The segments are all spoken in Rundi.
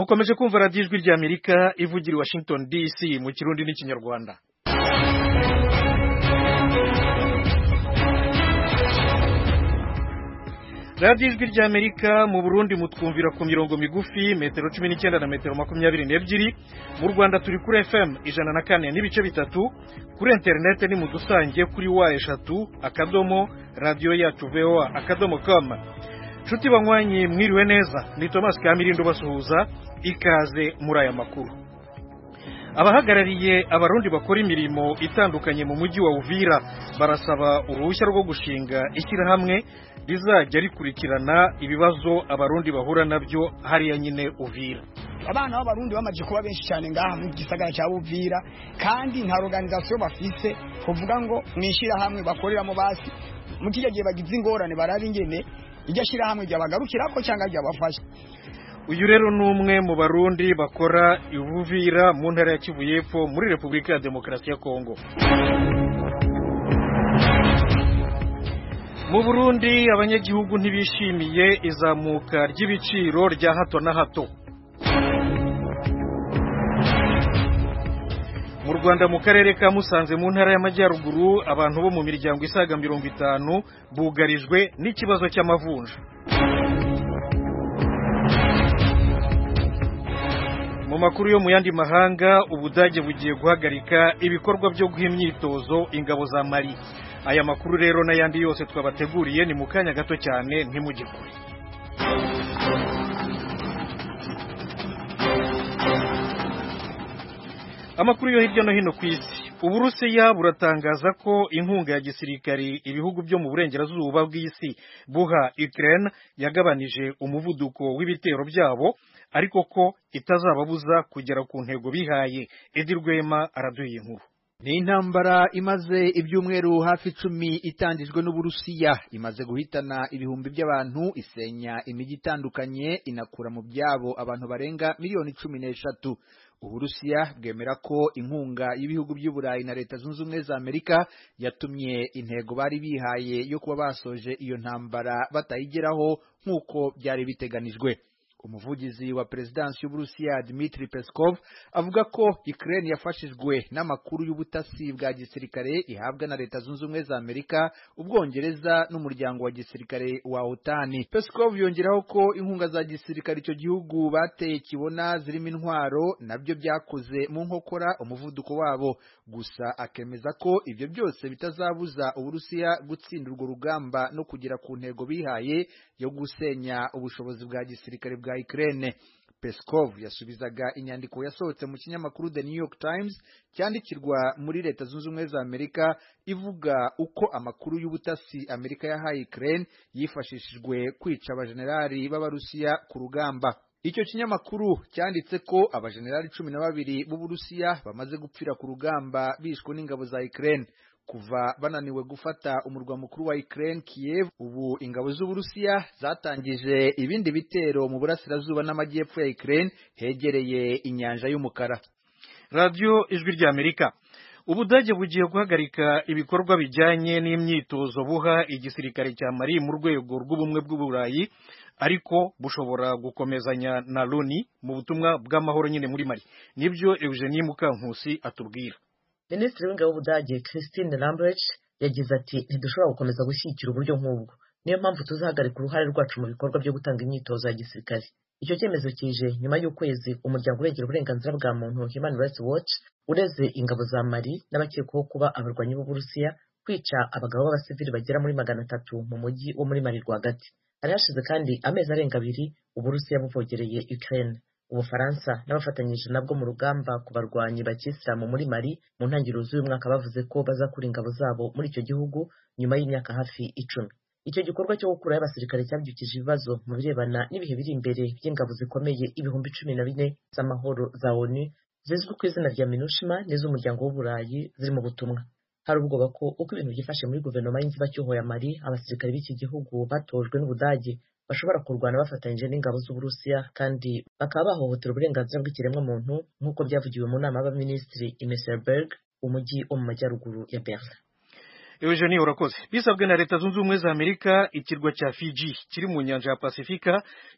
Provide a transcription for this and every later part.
mukomeje kumva radiyo ijwi ry'Amerika ivugira i Washington DC mu Kirundi n'Ikinyarwanda. radiyo ijwi ry'Amerika mu Burundi mutwumvira ku mirongo migufi metero 19 na metero 22, mu Rwanda turi kuri FM 104 n'ibice bitatu, kuri internet ni mu dusange kuri wa3 radio yacu voa.com. Nshuti banywanyi mwiriwe neza, ni Thomas Kamirindo basuhuza, ikaze muri aya makuru. Abahagarariye abarundi bakora imirimo itandukanye mu mujyi wa Uvira barasaba uruhushya rwo gushinga ishyirahamwe rizajya rikurikirana ibibazo abarundi bahura nabyo hariya nyine Uvira. Abana b'abarundi bamaje kuba benshi cyane ngaha mu gisagara cya Uvira, kandi nta organisation bafise kuvuga ngo mwishira hamwe bakoreramo basi mu kigiye bagize ingorane barabi ingene igashyira hamwe byabagarukirako cyangwa byabafasha. Uyu rero numwe mu barundi bakora Uvira mu ntara ya Kivu y'Epfo muri Republika ya Demokarasi ya Kongo. Mu Burundi abanyagihugu ntibishimiye izamuka ry'ibiciro rya hato na hato. Mu Rwanda mu karere ka Musanze mu ntara y'Amajyaruguru abantu bo mu miryango isaga 50 bugarijwe n'ikibazo cy'amavunja. Mu makuru yo mu yandi mahanga, Ubudage bugiye guhagarika ibikorwa byo guha imyitozo ingabo za Mali. Aya makuru rero n'ayandi yose twabateguriye ni mu kanya gato cyane ntimugikure. Amakuru yo hirya no hino ku isi. Uburusiya buratangaza ko inkunga ya gisirikari ibihugu byo mu burengerazuba bw'isi buha Ukraine yagabanije umuvuduko w'ibitero byabo, ariko ko itazababuza kugera ku ntego bihaye. Edi Rwema araduye inkuru. Ni intambara imaze ibyumweru hafi 10 itangijwe n'Uburusiya, imaze guhitana ibihumbi by'abantu, isenya imijyi itandukanye, inakura mu byabo abantu barenga miliyoni 13. Uburusiya bwemera ko inkunga y'ibihugu by'Uburayi na Leta Zunze Ubumwe za Amerika yatumye intego bari bihaye yo kuba basoje iyo ntambara batayigeraho nk'uko byari biteganijwe. Umuvugizi wa Presidence y'Uburusiya Dmitry Peskov avuga ko Ukraine yafashijwe n'amakuru y'ubutasi bwa gisirikare ihabwa na Leta Zunze Ubumwe za Amerika, Ubwongereza n'umuryango wa gisirikare wa OTAN. Peskov yongeraho ko inkunga za gisirikare icyo gihugu bateye kibona zirimo intwaro nabyo byakoze mu nkokora umuvuduko wabo, gusa akemeza ko ibyo byose bitazabuza Uburusiya gutsinda urwo rugamba no kugera ku ntego bihaye yo gusenya ubushobozi bwa gisirikare bwa Ukraine. Peskov yasubizaga inyandiko yasohotse mu kinyamakuru The New York Times cyandikirwa muri Leta Zunze Ubumwe za Amerika ivuga uko amakuru y'ubutasi Amerika yahaye Ukraine yifashishijwe kwica abajenerali b'Abarusiya ku rugamba. Icyo kinyamakuru cyanditse ko abajenerali 12 b'Uburusiya bamaze gupfira ku rugamba bishwe n'ingabo za Ukraine. Kuva bananiwe gufata umurwa mukuru wa Ukraine Kiev, ubu ingabo z'Uburusiya zatangije ibindi bitero mu burasirazuba n'amajyepfo ya Ukraine hegereye inyanja y'Umukara. Radio ijwi ry'Amerika. Ubudage bugiye guhagarika ibikorwa bijyanye n'imyitozo buha igisirikare cya Mali mu rwego rw'ubumwe bw'Uburayi, ariko bushobora gukomezanya na Loni mu butumwa bw'amahoro nyine muri Mali. Nibyo Eugenie Mukankusi atubwira. Minisitiri w'ingabo w'Ubudage Christine Lambrecht yagize ati ntidushobora gukomeza gushyigikira uburyo nk'ubwo, niyo mpamvu tuzahagarika uruhare rwacu mu bikorwa byo gutanga imyitozo ya gisirikare. Icyo cyemezo kije nyuma y'ukwezi umuryango urengera uburenganzira bwa muntu Human Rights Watch ureze ingabo za Mali n'abakekwaho kuba abarwanyi b'Uburusiya kwica abagabo b'abasivili bagera muri 300 mu mujyi wo muri Mali rwagati. Hari hashize kandi amezi arenga 2 Uburusiya buvogereye Ukraine. Ubufaransa n'abafatanyije nabwo mu rugamba ku barwanyi bakisilamu muri Mali mu ntangiriro z'uyu mwaka bavuze ko bazakura ingabo zabo muri icyo gihugu nyuma y'imyaka hafi 10. Icyo gikorwa cyo gukura y'abasirikare cyabyukije ibibazo mu birebana n'ibihe biri imbere by'ingabo zikomeye ibihumbi 14 z'amahoro za ONU zizwi ku izina rya MINUSMA n'iz'umuryango w'Uburayi ziri mu butumwa. Hari ubwoba ko uko ibintu byifashe muri guverinoma y'inzibacyuho ya Mali, abasirikare b'iki gihugu batojwe n'Ubudage bashobora kurwana bafatanyije n'ingabo z'Uburusiya kandi bakaba bahohotera uburenganzira bw'ikiremwamuntu nk'uko byavugiwe mu nama y'abaminisitiri i Meseberg, umujyi wo mu majyaruguru ya Berlin. Eugenie urakoze. Bisabwe na Leta Zunze Ubumwe za Amerika, ikirwa cya Fiji kiri mu nyanja ya Pasifika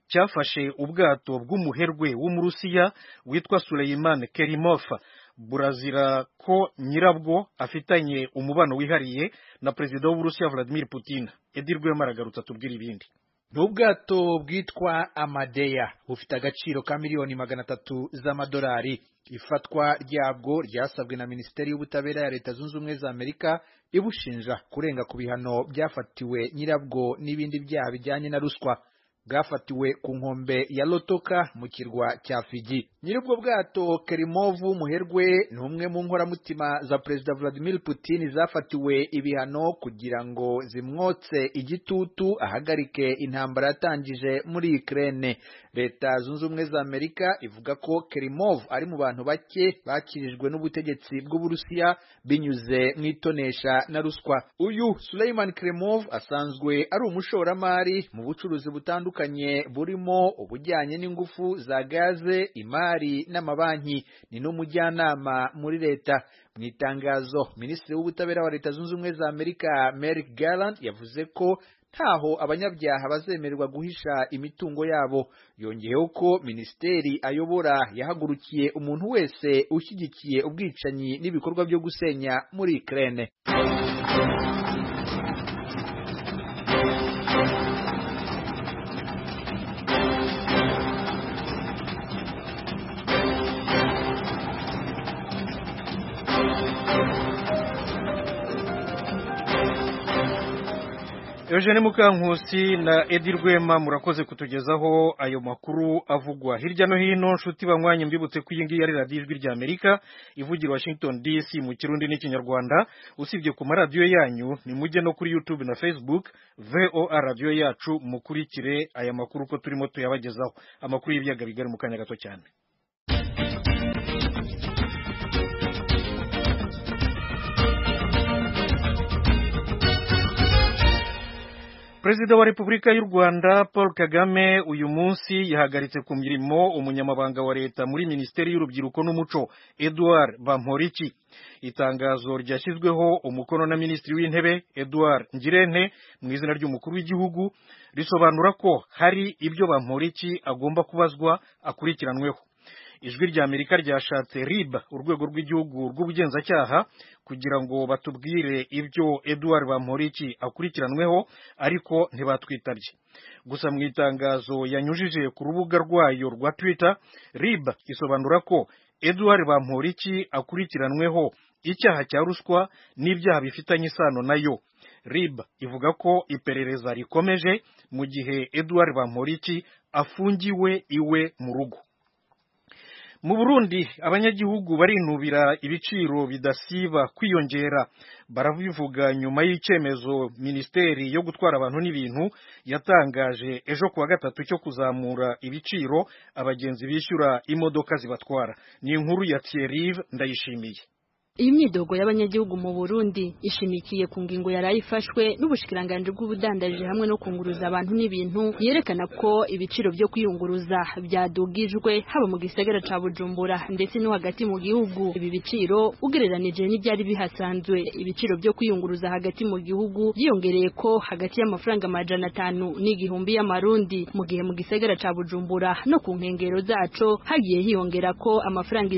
cyafashe ubwato bw'umuherwe w'umurusiya witwa Suleiman Kerimov burazira ko nyirabwo afitanye umubano wihariye na perezida w'Uburusiya Vladimir Putin. Edi Rwema aragarutse atubwira ibindi. N'ubwato bwitwa Amadeya bufite agaciro ka miliyoni 300 z'amadolari. Ifatwa ryabwo ryasabwe na Minisiteri y'Ubutabera ya Leta Zunze Ubumwe za Amerika ibushinja kurenga ku bihano byafatiwe nyirabwo n'ibindi byaha bijyanye na ruswa. Bwafatiwe ku nkombe ya Lotoka mu kirwa cya Fiji. Nyirubwo bwato Kerimov muherwe ni umwe mu nkoramutima za Perezida Vladimir Putin zafatiwe ibihano kugira ngo zimwotse igitutu ahagarike intambara yatangije muri Ukraine. Leta Zunze Ubumwe za Amerika ivuga ko Kerimov ari mu bantu bake bakirijwe n'ubutegetsi bw'Uburusiya binyuze mu itonesha na ruswa. Uyu Suleiman Kerimov asanzwe ari umushoramari mu bucuruzi butandukanye burimo ubujyanye n'ingufu za gaze, imari n'amabanki. Ni n'umujyanama muri leta. Mu itangazo, Minisitiri w'Ubutabera wa Leta Zunze Ubumwe za Amerika Merrick Garland yavuze ko ntaho abanyabyaha bazemererwa guhisha imitungo yabo. Yongeyeho ko minisiteri ayobora yahagurukiye umuntu wese ushyigikiye ubwicanyi n'ibikorwa byo gusenya muri Ukraine. Eugene Mukankusi na Edi Rwema murakoze kutugezaho ayo makuru avugwa hirya no hino. Nshuti banywanyi, mbibutse ko iyi ngiyi ari radiyo Ijwi rya Amerika ivugira Washington DC mu Kirundi n'Ikinyarwanda. Usibye ku maradiyo yanyu, ni mujye no kuri YouTube na Facebook VOA radio yacu mukurikire aya makuru ko turimo tuyabagezaho. Amakuru y'ibyaga bigari mu kanya gato cyane. Perezida wa Repubulika y'u Rwanda Paul Kagame uyu munsi yahagaritse ku mirimo umunyamabanga wa leta muri Minisiteri y'Urubyiruko n'Umuco Edouard Bamporiki. Itangazo ryashyizweho umukono na Minisitiri w'Intebe Edouard Ngirente mu izina ry'umukuru w'igihugu risobanura ko hari ibyo Bamporiki agomba kubazwa akurikiranweho. Ijwi rya Amerika ryashatse RIB, urwego rw'igihugu rw'ubugenzacyaha, kugira ngo batubwire ibyo Edouard Bamporiki akurikiranweho, ariko ntibatwitabye. Gusa mu itangazo yanyujije ku rubuga rwayo rwa Twitter, RIB isobanura ko Edouard Bamporiki akurikiranweho icyaha cya ruswa n'ibyaha bifitanye isano nayo. RIB ivuga ko iperereza rikomeje mu gihe Edouard Bamporiki afungiwe iwe mu rugo. Mu Burundi abanyagihugu barinubira ibiciro bidasiba kwiyongera. Barabivuga nyuma y'icyemezo Minisiteri yo gutwara abantu n'ibintu yatangaje ejo kuwa gatatu cyo kuzamura ibiciro abagenzi bishyura imodoka zibatwara. Ni inkuru ya Thierry Ndayishimiye. Iyi myidogo y'abanyagihugu mu Burundi ishimikiye ku ngingo yarayifashwe n'ubushikiranganje bw'ubudandaje hamwe no kunguruza abantu n'ibintu yerekana ko ibiciro byo kwiyunguruza byadugijwe haba mu gisagara ca Bujumbura ndetse no hagati mu gihugu. Ibi biciro ugereranije n'ibyari bihasanzwe, ibiciro byo kwiyunguruza hagati mu gihugu byiyongereye ko hagati y'amafaranga 500 n'igihumbi y'amarundi, mu gihe mu gisagara ca Bujumbura no ku nkengero zaco hagiye hiyongera ko amafaranga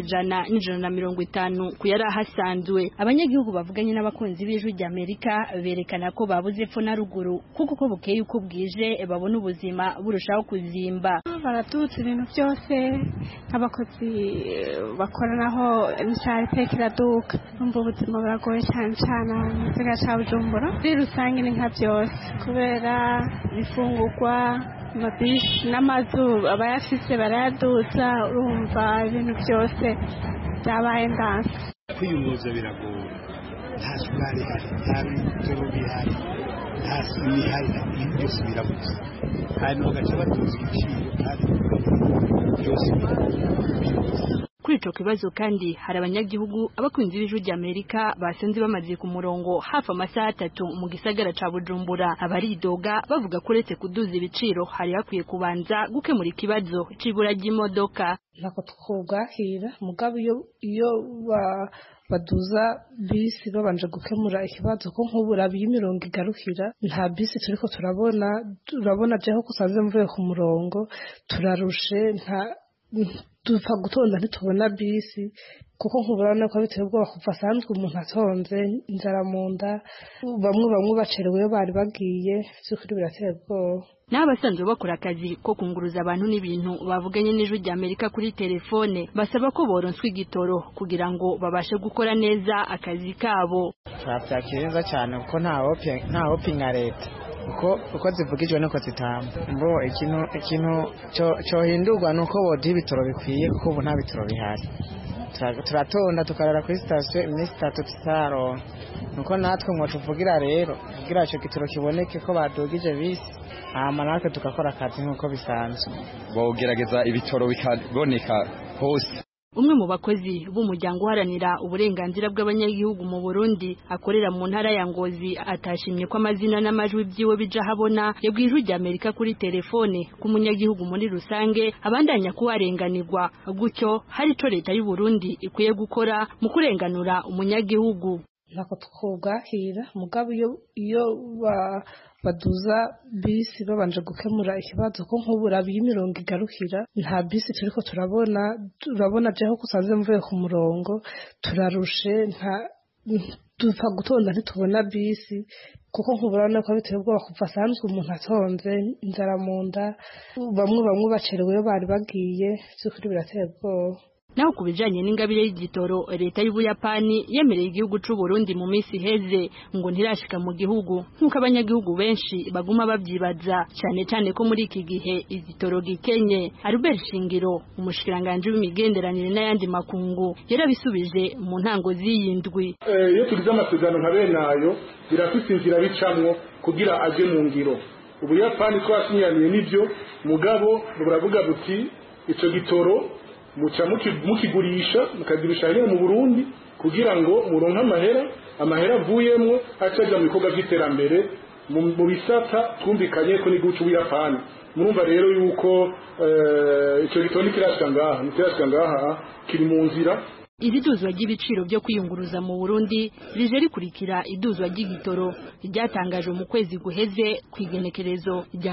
100 kuyara sanzwe. Abanyagihugu bavuganye n'abakunzi b'Ijwi rya Amerika berekana ko babuze epfo na ruguru kuko ko bukeye uko bwije babona ubuzima burushaho kuzimba. Baratutse ibintu byose, nk'abakozi bakoranaho imishahara itekeraduka, umva ubuzima buragoye cyane cyane mu gisagara cya Bujumbura. Muri rusange ni nka byose kubera ifungurwa, amabisi n'amazu abayafise barayaduza, urumva ibintu byose byabaye ndanse. Kwiyunguruza biragora, nta sukari ihari, nta bitoro bihari, nta sima ihari, ibintu byose birabuze. Hanyuma bagaca batuza ibiciro kandi byose birabuze. Kuri ico kibazo kandi hari abanyagihugu abakunzi b'Ijwi rya Amerika basenze bamaze ku murongo hafi amasaha 3 mu gisagara ca Bujumbura. Abaridoga bavuga ko uretse kuduza ibiciro hari hakwiye kubanza gukemura ikibazo c'ibura ry'imodoka. Nako twubwakira mugabo iyo baduza bisi babanje gukemura ikibazo ko nk'ubura b'imirongo igarukira nta bisi turiko turabona jeho kusanze mvuye ku murongo turarushe dupfa gutonda ntitubona bisi kuko nk'uburana ko biteye ubwoba kuva asanzwe umuntu atonze inzara mu nda bamwe bacerewe bari bagiye by'ukuri birateye ubwoba n'abasanzwe bakora akazi ko kunguruza abantu n'ibintu bavuganye n'ijwi rya Amerika kuri telefone basaba ko boronswa igitoro kugira ngo babashe gukora neza akazi kabo. Twabyakira neza cyane kuko nta hopinga leta uko zivugijwe nuko zitamba mbo ikintu cyo hindurwa nuko boduha ibitoro bikwiye kuko ubu nta bitoro bihari turatonda tukarara kuri sitasiyo iminsi 3 tutaronka nuko natwe ngo tuvugira rero kugira icyo gitoro kiboneke ko badugije bisi hama natwe tukakora akazi nk'uko bisanzwe bogerageza ibitoro bikaboneka hose. Umwe mu bakozi b'umuryango uharanira uburenganzira bw'abanyagihugu mu Burundi akorera mu ntara ya Ngozi atashimye ko amazina n'amajwi byiwe bija habona yabwiye ijwi rya Amerika kuri telefone ku munyagihugu muri rusange abandanya kuwarenganirwa gutyo hari ico leta y'u Burundi ikwiye gukora mu kurenganura umunyagihugu. Nako twubwahira mugabo iyo baduza bisi babanje gukemura ikibazo ko nk'ubura b'imirongo igarukira nta bisi turiko turabona jeho kusanze mvuye ku murongo turarushe dupfa gutonda ntitubona bisi kuko nk'uburana ko biteye ubwoba kuva asanzwe umuntu atonze inzara mu nda bamwe bacerewe bari bagiye by'ukuri birateye ubwoba. Naho kubijanye n'ingabire y'igitoro leta y'Ubuyapani yemereye igihugu c'u Burundi mu minsi heze ngo ntirashika mu gihugu nkuko abanyagihugu benshi baguma babyibaza cyane ko muri iki gihe igitoro gikenye. Albert Shingiro umushikiranganje w'imigenderanire n'ayandi makungu yarabisubije mu ntango z'iyindwi. Iyo tugize amasezerano nka bene ayo birafite inzira bicamwo kugira aje mu ngiro. Ubuyapani twasinyaniye n'ibyo mugabo buravuga buti ico gitoro muca mukigurisha mukagirisha hano mu Burundi kugira ngo muronke amahera avuyemwo acaja mu bikorwa by'iterambere mu bisata twumvikanye ko n'igucu Buyapani. Murumva rero yuko ico gitoni kirashika ngaha kiri mu nzira. Iri duzwa ry'ibiciro byo kwiyunguruza mu Burundi rije rikurikira iduzwa ry'igitoro ryatangajwe mu kwezi guheze kwigenekerezo rya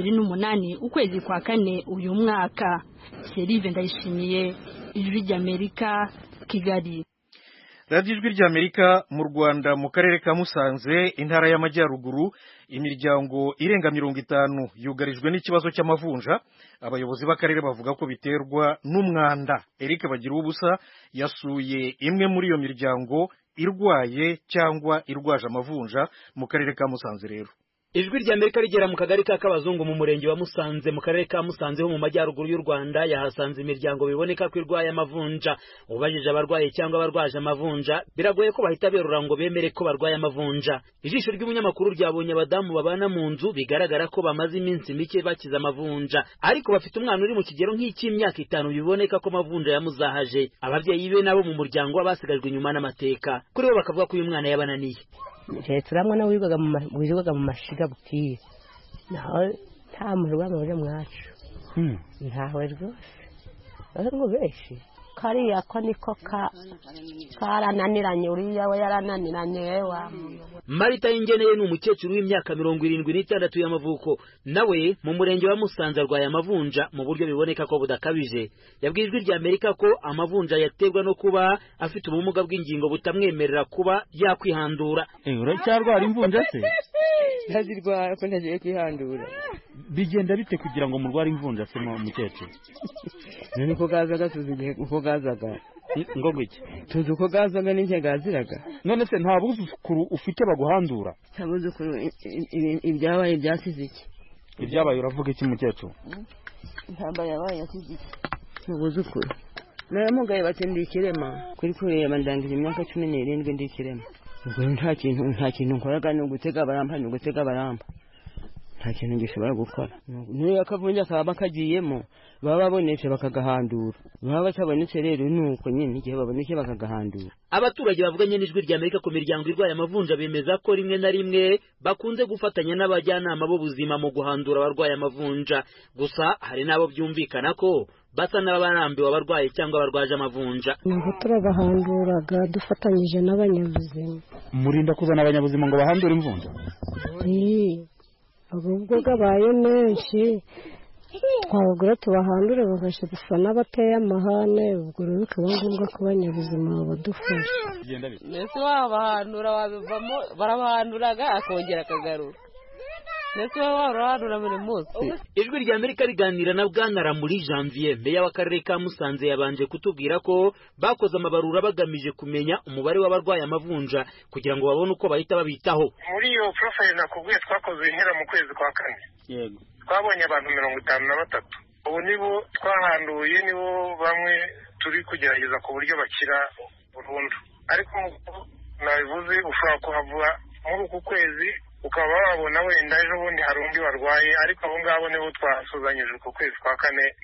28 ukwezi kwa kane uyu mwaka. Serive Ndayishimiye, ijwi rya Amerika, Kigali. Radio ijwi rya Amerika mu Rwanda mu karere ka Musanze intara y'Amajyaruguru imiryango irenga 50 yugarijwe n'ikibazo cy'amavunja. Abayobozi b'akarere bavuga ko biterwa n'umwanda. Eric Bagira ubusa yasuye imwe muri iyo miryango irwaye cyangwa irwaje amavunja mu karere ka Musanze rero. Ijwi rya Amerika rigera mu kagari ka Kabazungu mu murenge wa Musanze mu karere ka Musanze ho mu majyaruguru y'u Rwanda yahasanze imiryango biboneka ko irwaye amavunja. Ubajije abarwaye cyangwa abarwaje amavunja biragoye ko bahita berura ngo bemere ko barwaye amavunja. Ijisho ry'umunyamakuru ryabonye abadamu babana mu nzu bigaragara ko bamaze iminsi mike bakiza amavunja ariko bafite umwana uri mu kigero nk'icy'imyaka 5 biboneka ko amavunja yamuzahaje. Ababyeyi be nabo mu muryango basigajwe inyuma n'amateka kuri bo bakavuga ko uyu mwana yabananiye. Turamwe na wigaga mu mashiga bukwiye naho nta muntu bamuje mwacu ntawe rwose ngo beshi kariya ko niko karananiranye uriya we yarananiranye wa Marita Ingeneye ni umukecuru w'imyaka 76 y'amavuko nawe mu murenge wa Musanze arwaye amavunja mu buryo biboneka ko budakabije. Yabwiye ijwi rya Amerika ko amavunja yaterwa no kuba afite ubumuga bw'ingingo butamwemerera kuba yakwihandura. Uracyarwara imvunja se? Ntazirwara ko ntagiye kwihandura. Bigenda bite kugira ngo murware imvunja se mu mukecuru? Niko gazaga tuzigiye uko gazaga. Ngo gwiki? Tuzi uko gazaga n'inke gaziraga. None se nta buzukuru ufite baguhandura? Ntabuzukuru ibyabaye byasize iki? Ibyabaye uravuga iki mukecuru? Ntamba yabaye yasize iki? Ntabuzukuru. Naye mugaye batindikirema kuri kureba ndangije imyaka 17 ndikirema. Ubwo nta kintu nkoraga no gutega baramba nta kintu gishobora gukora. Niyo akavunja kaba kagiyemo baba babonetse bakagahandura, baba batabonetse rero nuko nyine igihe babonetse bakagahandura. Abaturage bavuganye n'ijwi rya Amerika ku miryango irwaye amavunja bemeza ko rimwe na rimwe bakunze gufatanya n'abajyanama b'ubuzima mu guhandura abarwaye amavunja, gusa hari nabo byumvikana ko basa n'abarambiwe abarwaye cyangwa abarwaje amavunja. Nuko turabahanduraga dufatanyije n'abanyabuzima. Murinda kuzana abanyabuzima ngo bahandure imvunja? Ubwo gabaye menshi twabagura tubahandure bagasha gusa n'abateye amahane, ubwo rero bikaba ngombwa ko abanyabuzima badufasha. Mbese wabahandura wabivamo, barabahanduraga akongera akagaruka. Mbese wabahandura buri munsi. Ijwi rya Amerika riganira na Bwana Ramuri Janvier, meya w'akarere ka Musanze, yabanje kutubwira ko bakoze amabarura bagamije kumenya umubare w'abarwaye amavunja kugira ngo babone uko bahita babitaho. Muri iyo profile nakubwiye twakoze ihera mu kwezi kwa 4. Yego. Twabonye abantu 53. Ubu nibo twahanduye, nibo bamwe turi kugerageza ku buryo bakira burundu. Ariko nabivuze ushobora kuhavura muri uku kwezi ukaba wabona wenda ejo bundi hari undi warwaye, ariko abo ngabo nibo twasuzanyije ku kwezi kwa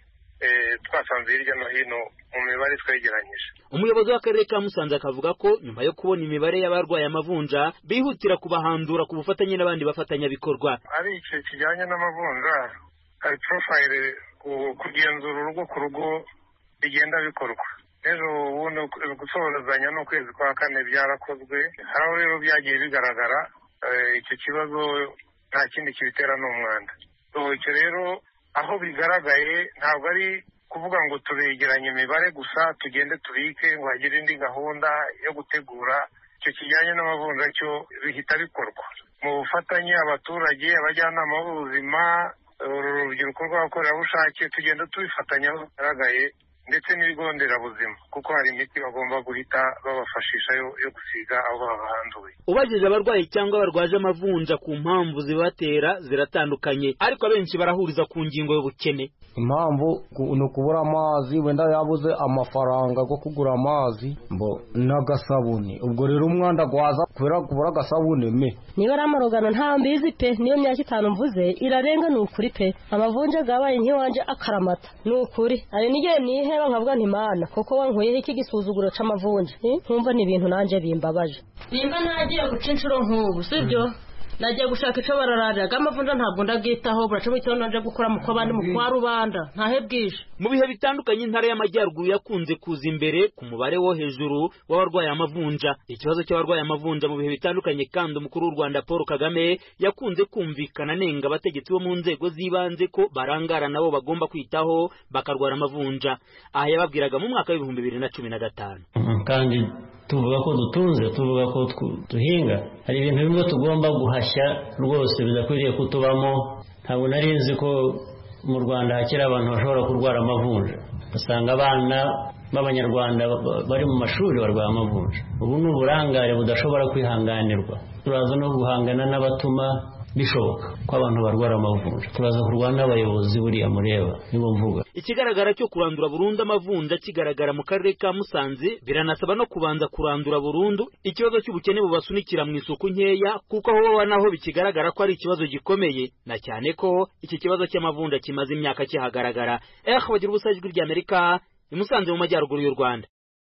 4 twasanze hirya no hino mu mibare twegeranyije. Umuyobozi w'akarere ka Musanze akavuga ko nyuma yo kubona imibare y'abarwaye amavunja bihutira kubahandura ku bufatanye n'abandi bafatanyabikorwa. Ari igice kijyanye n'amavunja, hari profile kugenzura urugo ku rugo bigenda bikorwa. Ejo ubundi gusohorezanya n'ukwezi kwa 4 byarakozwe, aho rero byagiye bigaragara icyo kibazo nta kindi kibitera n'umwanda. Icyo rero aho bigaragaye ntabwo ari kuvuga ngo turegeranye imibare gusa tugende tubike ngo hagire indi gahunda yo gutegura. Icyo kijyanye n'amavunja cyo bihita bikorwa mu bufatanye abaturage, abajyanama b'ubuzima, urubyiruko rw'abakorerabushake, tugenda tubifatanya aho bigaragaye, ndetse n'ibigo nderabuzima, kuko hari imiti bagomba guhita babafashisha yo gusiga abo babahanduye. Ubajije abarwayi cyangwa barwaje amavunja ku mpamvu zibatera ziratandukanye, ariko abenshi barahuriza ku ngingo y'ubukene. Impamvu ni ukubura amazi, wenda yabuze amafaranga go kugura amazi n'agasabune. Ubwo rero umwanda gwaza kubera kubura agasabune me. Niba ari amarogano nta mbizi pe, niyo myaka 5 mvuze irarenga, ni ukuri pe. Amavunja gabaye nk'iwanje akaramata, ni ukuri. Ari nige nihe nkavuga nti Mana koko wankuyeho iki gisuzuguro c'amavunja. Nkumva ni ibintu nanje bimbabaje. Nimba nagiye guca inshuro nk'ubu sibyo, nagiye gushaka ico barararaga amavunja ntabwo ndagitaho, buraca mu cyono nje gukora mu kwabandi mu kwa rubanda ntahe bwije. Mu bihe bitandukanye intara y'amajyaruguru yakunze kuza imbere ku mubare wo hejuru w'abarwaye amavunja. Ikibazo cy'abarwaye amavunja mu bihe bitandukanye kandi umukuru w'u Rwanda Paul Kagame yakunze kumvikana nenga abategetsi bo mu nzego z'ibanze ko barangara nabo bagomba kwitaho bakarwara amavunja. Aha yababwiraga mu mwaka wa 2015. Kandi tuvuga ko dutunze, tuvuga ko duhinga, hari ibintu bimwe tugomba guhashya rwose bidakwiriye kutubamo. Ntabwo nari nzi ko mu Rwanda hakiri abantu bashobora kurwara amavunja. Usanga abana b'Abanyarwanda bari mu mashuri barwaye amavunja. Ubu ni uburangare budashobora kwihanganirwa. Turaza no guhangana n'abatuma bishoboka ko abantu barwara amavunja. Turaza kurwana n'abayobozi buriya mureba nibo mvuga. Ikigaragara cyo kurandura burundu amavunja kigaragara mu karere ka Musanze, biranasaba no kubanza kurandura burundu ikibazo cy'ubukene bubasunikira mu isuku nkeya, kuko aho naho bikigaragara ko ari ikibazo gikomeye, na cyane ko iki kibazo cy'amavunja kimaze imyaka kihagaragara. Bagira ubusa ijwi rya Amerika i Musanze mu majyaruguru y'u Rwanda.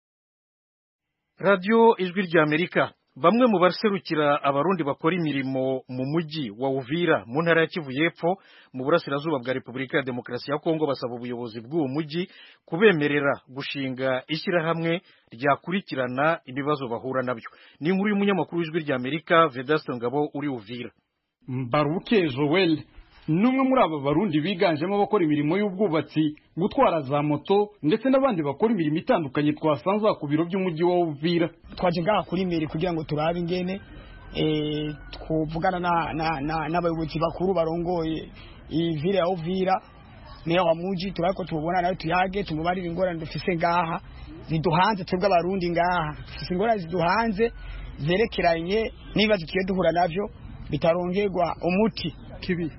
Radio Ijwi rya Amerika. Bamwe mu baserukira abarundi bakora imirimo mu mujyi wa Uvira mu ntara ya Kivu y'Epfo mu burasirazuba bwa Repubulika ya Demokarasi ya Kongo basaba ubuyobozi bw'uwo mujyi kubemerera gushinga ishyirahamwe ryakurikirana ibibazo bahura nabyo. Ni inkuru y'umunyamakuru w'Ijwi rya Amerika Vedaste Ngabo uri Uvira. Mbaruke Joel numwe muri aba barundi biganjemo abakora imirimo y'ubwubatsi, gutwara za moto ndetse n'abandi bakora imirimo itandukanye twasanze ku biro by'umujyi wa Uvira. Twaje ngaha kuri mbere kugira ngo turabe ingene twuvugana n'abayobozi bakuru barongoye Ivira ya Uvira, meya wa mujyi, turako tubona nayo tuyage tumubarira ingorane dufise ngaha ziduhanze twebwe abarundi ngaha. Dufise ingorane ziduhanze zerekeranye n'ibibazo tugiye duhura navyo bitarongerwa umuti kibi.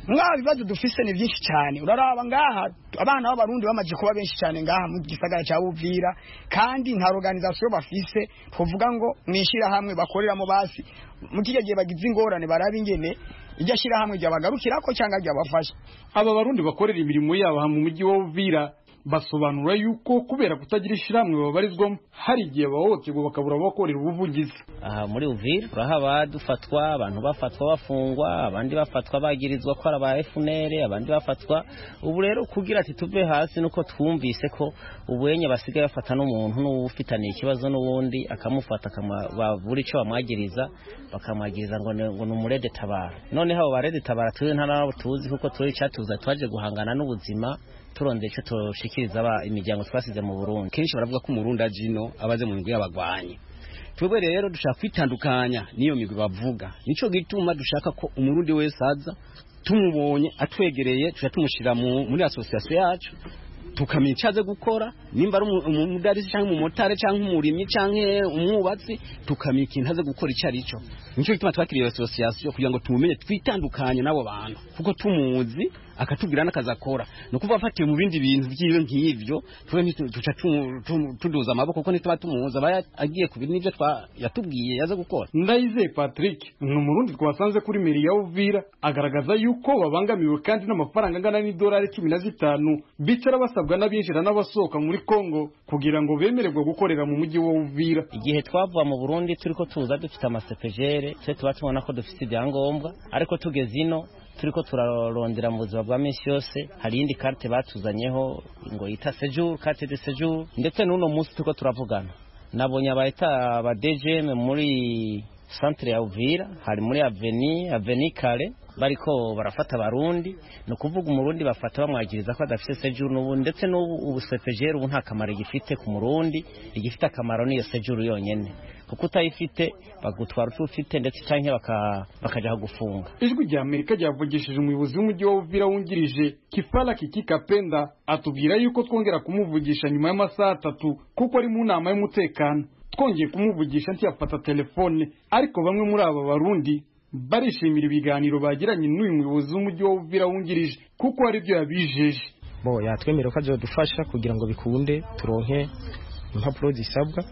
mwa bibazo dufise ni byinshi cyane uraraba ngaha abana b'abarundi bamaze kuba benshi cyane ngaha mu gisagara cya Uvira kandi nta organisation bafise tuvuga ngo mwishira hamwe bakoreramo basi mu gihe bagize ingorane baraba ingene ijya shira hamwe ryabagarukira ko cyangwa ryabafasha. Aba barundi bakorera imirimo yabo mu mujyi wa Uvira basobanura yuko kubera kutagira ishiramwe babarizwamo hari igihe bahohoterwa bakabura bakorera ubuvugizi. Aha muri Uvira urahaba dufatwa abantu bafatwa bafungwa abandi bafatwa bagirizwa ko araba FNL abandi bafatwa ubu rero kugira ati tuve hasi nuko twumvise ko ubuyenye basigaye bafata n'umuntu n'ufitaniye ikibazo n'ubundi akamufata buri cyo bamwagiriza bakamwagiriza ngo ni umurede tabara none habo barede tabara tuzi nta nabo tuzi kuko turi cyatuza twaje guhangana n'ubuzima turonde cyo toshikiriza imiryango twasize mu Burundi. Kenshi baravuga ko umurundi ajino abaze mu migwi y'abagwanyi. Twebwe rero dushaka kwitandukanya niyo migwi bavuga. Nico gituma dushaka ko umurundi wese aza tumubonye atwegereye tumushira muri association yacu tukamenya icyaze gukora nimba ari umudarisi cyangwa umumotari cyangwa umurimyi cyangwa umwubatsi tukamenya ikintu aze gukora icyo ari cyo. Nico gituma twakiriye association kugira ngo tumumenye twitandukanye nabo bantu kuko tumuzi akatubwira n'akazi akora no kuva afatiye mu bindi bintu by'iyo nk'ivyo tuca tuduza amaboko kuko nituma tumuza agiye ku bintu n'ibyo yatubwiye yaze gukora. Ndayizeye Patrick ni umurundi twasanze kuri meri ya Uvira agaragaza yuko babangamiwe kandi n'amafaranga angana n'idolari 15 bicara basabwa n'abinjira n'abasohoka muri Kongo kugira ngo bemererwe gukorera mu mujyi wa Uvira. Igihe twavuye mu Burundi turiko tuza dufite amasepejere twe tuba tubona ko dufite ibyangombwa ariko tugeze ino turiko turarondera mu buzima bwa minsi yose hari indi carte batuzanyeho ngo yita séjour carte de séjour ndetse n'uno munsi turiko turavugana nabonye abayita ba DGM muri centre ya Uvira hari muri avenue Kale bariko barafata barundi no kuvuga umurundi bafata bamwagiriza ko adafite séjour n'ubu ndetse n'ubu CPGR ubu nta kamaro gifite ku murundi igifite akamaro niyo séjour yonyene kuko utayifite bagutwara ufite ndetse canke bakaja gufunga. Ijwi rya Amerika ryavugishije umuyobozi w'umujyi wa Uvira wungirije Kifala Kikikapenda atubwira yuko twongera kumuvugisha nyuma y'amasaha 3 kuko ari mu nama y'umutekano. Twongeye kumuvugisha ntiyafata telefone ariko bamwe muri aba barundi barishimira ibiganiro bagiranye n'uyu muyobozi w'umujyi wa Uvira wungirije kuko ari byo yabijeje. Bo yatwemerera ko azodufasha kugira ngo bikunde turonke impapuro zisabwa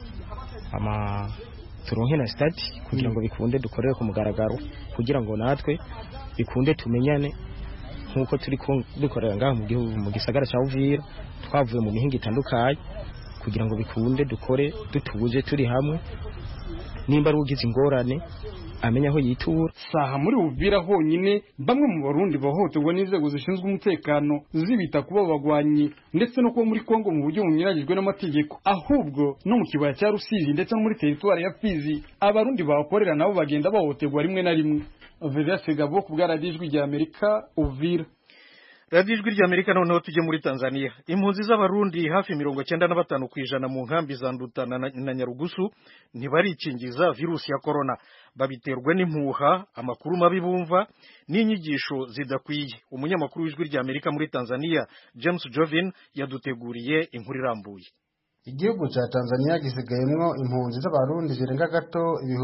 turonke na stati kugira ngo bikunde dukorere ku mugaragaro kugira ngo natwe bikunde tumenyane nkuko turi dukorera ngaho mu gihugu mu gisagara cya Uvira twavuye mu mihinga itandukanye kugira ngo bikunde dukore dutuje turi hamwe nimba ari ugize ingorane amenya aho yitura. Saha muri Uvira honyine bamwe mu barundi bahohoterwa n'inzego zishinzwe umutekano zibita kuba bagwanyi ndetse no kuba muri Kongo mu buryo bunyuranyijwe n'amategeko ahubwo no mu kibaya cya Rusizi ndetse no muri territoire ya Fizi abarundi bakorera nabo bagenda bahohoterwa rimwe na rimwe. Vedas Gabo ku bwaradijwi rya Amerika Uvira. Radijwi rya Amerika noneho tujye muri Tanzania. Impunzi z'abarundi hafi 95% mu nkambi za Nduta na Nyarugusu ntibarikingiza virusi ya corona babiterwa n'impuha amakuru mabi bumva n'inyigisho zidakwiye. Umunyamakuru w'ijwi rya Amerika muri Tanzania James Jovin yaduteguriye inkuru irambuye. Igihugu cha Tanzania gisigayemwo impunzi z'abarundi zirenga gato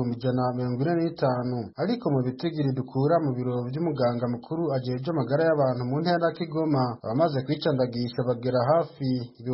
145 ariko mu bitigiri dukura mu biro by'umuganga mukuru ajeje amagara y'abantu mu ntara ya Kigoma abamaze kwicandagisha bagera hafi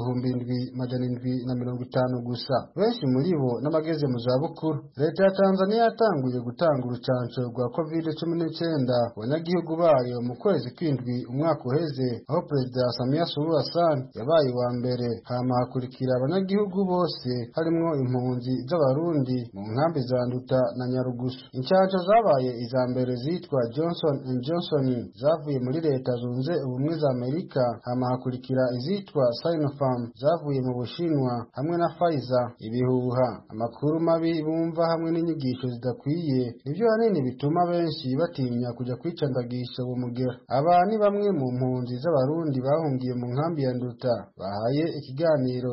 7750 gusa benshi muri bo n'abageze mu za bukuru. Leta ya Tanzania yatanguye gutanga urucanco rwa COVID-19 abanyagihugu bayo mu kwezi kw'indwi umwaka uheze aho Perezida Samia Suluhu Hassan yabaye wa mbere hama hakurikira abanyagihugu bose harimwo impunzi z'abarundi mu nkambi za Nduta na Nyarugusu. Incanco zabaye iza mbere zitwa Johnson & Johnson zavuye muri Leta Zunze Ubumwe za Amerika hama hakurikira izitwa Sinopharm zavuye mu Bushinwa hamwe na Pfizer. Ibihuha amakuru mabi bumva hamwe n'inyigisho zidakwiye nivyo hanini bituma benshi batinya kuja kwicandagisha uwo mugera. Aba ni bamwe mu mpunzi z'abarundi bahungiye mu nkambi ya Nduta bahaye ikiganiro Ijwi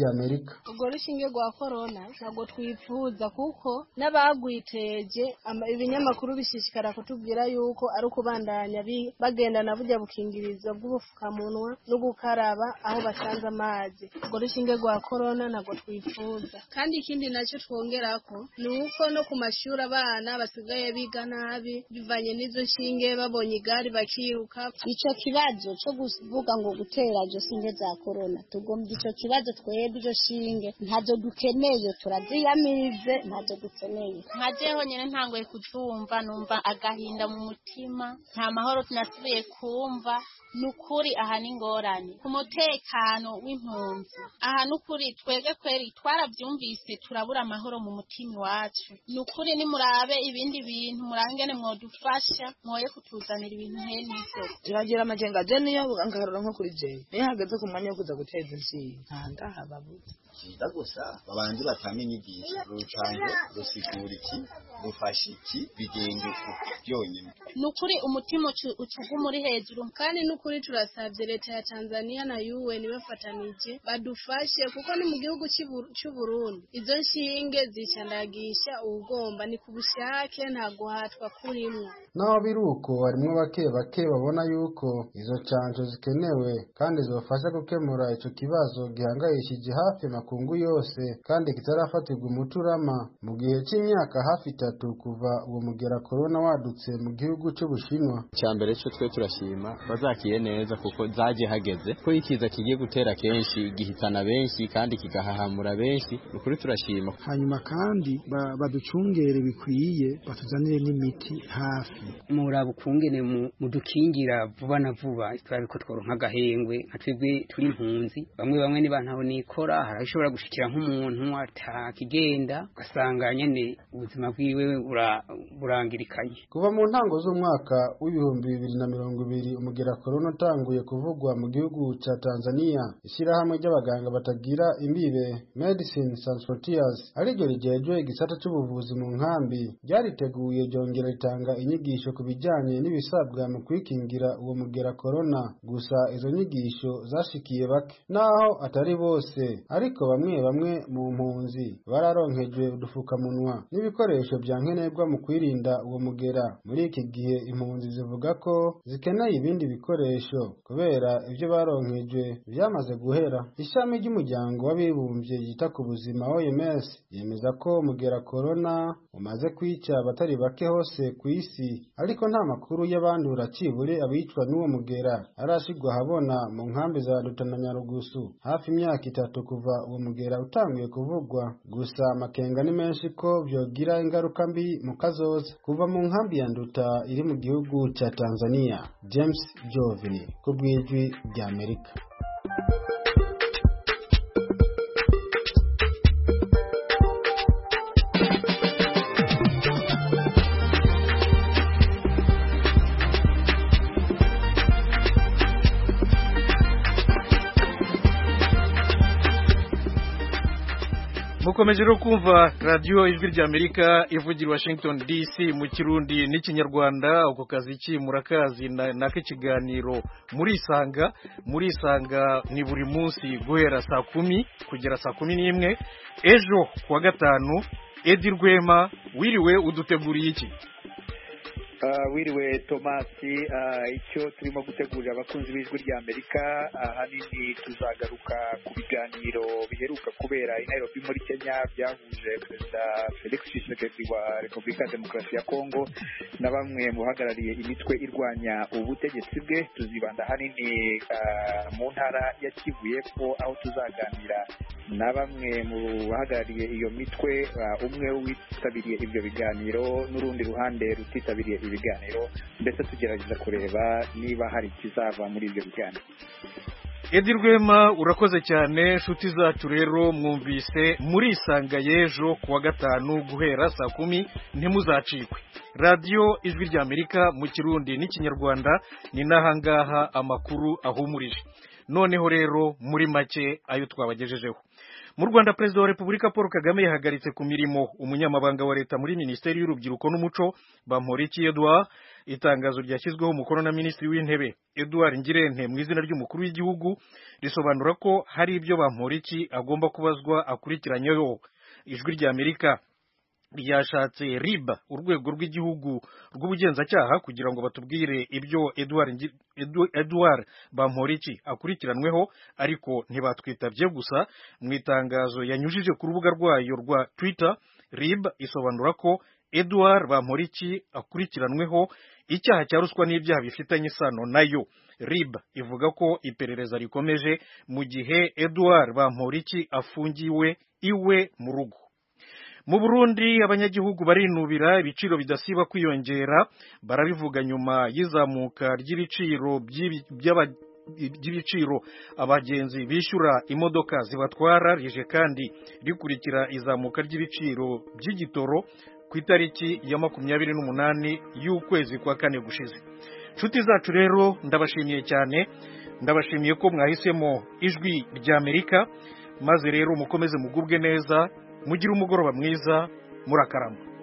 ry'Amerika. ubwo rushinge rwa corona ntabwo twifuza kuko n'abagwiteje ibinyamakuru bishishikara kutubwira yuko ari ukubandanya bagendana burya bukingirizo bw'ubufukamunwa no gukaraba aho basanze amazi. ubwo rushinge rwa corona ntabwo twifuza. kandi ikindi nacyo twongerako ni uko no ku mashuri abana basigaye biga nabi bivanye n'izo nshinge, babonye igare bakiruka. Ico kibazo cyo kuvuga ngo gutera izo shinge za corona tugomba ico kibazo twebwe izo shinge ntazo dukeneye, turaziyamirize, ntazo dukeneye. nkajeho nyene ntangoye kuzumva numva agahinda mu mutima, nta mahoro tunasubiye kumva. Nukuri aha n'ingorane ku mutekano w'impunzi. aha nukuri twebwe kweri twaravyumvise turabura amahoro mu mutima wacu. Nukuri nimurabe ibindi bintu murangene mwodufasha, mwoye kutuzanira ibintu nk'ivyo. Turagira amajenga je niyo ngarura nko kuri je niyo hageze ku mwanya wo kuza guteza inshinga ntandaha babuze kiza gusa babandi batanga inyigisho rucange rusigura iki rufasha iki bigende byonyine. Nukuri umutima ucuga muri hejuru. kandi nukuri turasabye leta ya Tanzania na UN bafatanije badufashe kuko ni mu gihugu cy'u Burundi izo nshinge zicandagisha ubugomba ni ku bushake nta guhatwa kurimwo. Naho biruko harimwo bake babona yuko izo canco zikenewe kandi zofasha gukemura ico kibazo gihangayishije hafi makungu yose kandi kitarafatirwa umuturama mu gihe c'imyaka hafi 3 kuva uwo mugera corona wadutse mu gihugu c'Ubushinwa. Cyambere cyo twe turashima bazakiye neza kuko zaje hageze ko ikiza kigiye gutera kenshi gihitana benshi kandi kigahahamura benshi. Ukuri turashima. Hanyuma kandi baducungere bikwiye batuzanire n'imiti hafi. Muraba ukungene mudukingira vuba na vuba twariko tworonka agahengwe atwebwe turi impunzi. Bamwe ni bantaho nikora harashobora gushikira nk'umuntu atakigenda ugasanga nyene ubuzima bwiwe burangirikanye. Kuva mu ntango z'umwaka w'ibihumbi 2020 umugera corona utanguye kuvugwa mu gihugu ca Tanzania, ishyirahamwe ry'abaganga batagira imbibe Medicine Sans Frontiers ariryo rijejwe igisata c'ubuvuzi mu nkambi ryariteguye ryongera ritanga inyigisho ku bijyanye n'ibisabwa mu kwikingira uwo mugera corona. Gusa izo nyigisho zashikiye bake naho atari bose, ariko bamwe mu mpunzi bararonkejwe udufukamunwa n'ibikoresho bya nkenerwa mu kwirinda uwo mugera. Muri iki gihe impunzi zivuga ko zikeneye ibindi bikoresho kubera ibyo baronkejwe byamaze guhera. Ishami ry'umuryango w'abibumbye yita ku buzima OMS yemeza ko umugera corona umaze kwica abatari bake hose ku isi, ariko nta makuru y'abandura cibure abicwa n'uwo mugera arashigwa habona mu nkambi za Nduta na Nyarugusu hafi imyaka 3 kuva uwo mugera utanguye kuvugwa. Gusa amakenga ni menshi ko byogira ingaruka mbi mu kazoza. Kuva mu nkambi ya Nduta iri mu gihugu ca Tanzania, James Jovini ku bw'ijwi ry'Amerika. mukomeje no kumva radio ijwi ry'Amerika ivugira Washington DC mu kirundi n'ikinyarwanda. uko kazi ki murakazi nake kiganiro muri isanga ni buri munsi guhera saa 10 kugera saa 11. ejo kuwa gatanu Edi Rwema wiriwe uduteguriye iki? Wiriwe Tomasi, icyo turimo gutegurira abakunzi b'ijwi ry'Amerika ahanini tuzagaruka ku biganiro biheruka kubera i Nairobi muri Kenya byahuje Perezida Felix Tshisekedi wa Repubulika ya Demokarasi ya Kongo na bamwe mu bahagarariye imitwe irwanya ubutegetsi bwe. Tuzibanda ahanini mu ntara ya Kivu y'Epfo aho tuzaganira na bamwe mu bahagarariye iyo mitwe, umwe witabiriye ibyo biganiro n'urundi ruhande rutitabiriye ibiganiro, mbese tugerageza kureba niba hari ikizava muri ibyo biganiro. Edi Rwema urakoze cyane. Nshuti zacu rero mwumvise muri isanga y'ejo kuwa gatanu guhera saa 10 ntimuzacikwe. Radio ijwi ry'Amerika mu kirundi n'ikinyarwanda ni nahangaha amakuru ahumurije. Noneho rero muri make ayo twabagejejeho. Mu Rwanda Perezida wa Repubulika Paul Kagame yahagaritse ku mirimo umunyamabanga wa leta muri Minisiteri y'Urubyiruko n'Umuco Bamporiki Edouard itangazo ryashyizweho umukono na minisitiri w'intebe Edouard Ngirente mu izina ry'umukuru w'igihugu risobanura ko hari ibyo Bamporiki agomba kubazwa akurikiranyeho. Ijwi rya Amerika ryashatse RIB, urwego rw'igihugu rw'ubugenzacyaha, kugira ngo batubwire ibyo Edouard Bamporiki akurikiranweho, ariko ntibatwitabye. Gusa mu itangazo yanyujije ku rubuga rwayo rwa Twitter, RIB isobanura ko Edouard Bamporiki akurikiranweho icyaha cya ruswa n'ibyaha bifitanye isano nayo. RIB ivuga ko iperereza rikomeje mu gihe Edouard Bamporiki afungiwe iwe mu rugo. Mu Burundi abanyagihugu barinubira ibiciro bidasiba kwiyongera, barabivuga nyuma y'izamuka ry'ibiciro by'ibiciro abagenzi bishyura imodoka zibatwara, rije kandi rikurikira izamuka ry'ibiciro by'igitoro ku itariki ya 28 y'ukwezi kwa kane gushize. Nshuti zacu rero, ndabashimiye cyane, ndabashimiye ko mwahisemo ijwi rya Amerika, maze rero mukomeze mugubwe neza, mugire umugoroba mwiza, murakarama.